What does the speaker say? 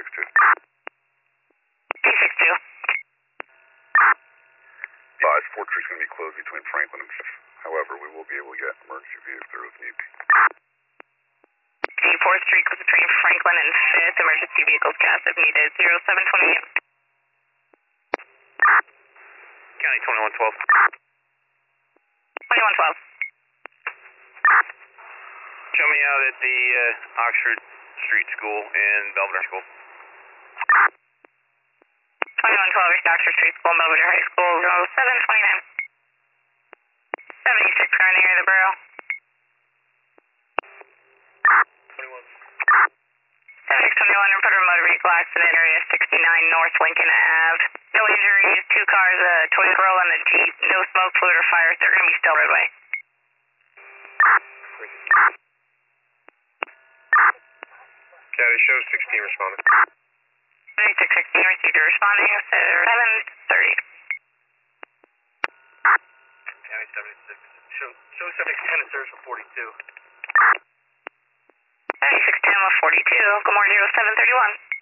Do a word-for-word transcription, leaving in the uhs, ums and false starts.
six two. T six two. Five, fourth Street's going to be closed between Franklin and fifth. However, we will be able to get emergency vehicles through if need be. T fourth Street goes between Franklin and fifth. Emergency vehicles gas if needed. zero seven twenty-eight. County twenty-one twelve. twenty-one twelve. Show me out at the uh, Oxford Street School and Belvedere School. twenty-one twelve, East Oxford Street School, Belvedere High School, zero seven twenty-nine. seventy-six going near the borough. twenty-one. seventy-six twenty-one, report a motor vehicle accident, area sixty-nine North Lincoln Ave. No injuries, two cars, a Toyota Corolla and a Jeep. No smoke, fluid, or fire. They're going to be still roadway. County show sixteen responding. seventy-six sixteen received a responding, seven thirty. County seventy-six. Show, show seventy-six ten and service for forty-two. seventy-six ten with forty-two. Good morning, zero seven thirty-one.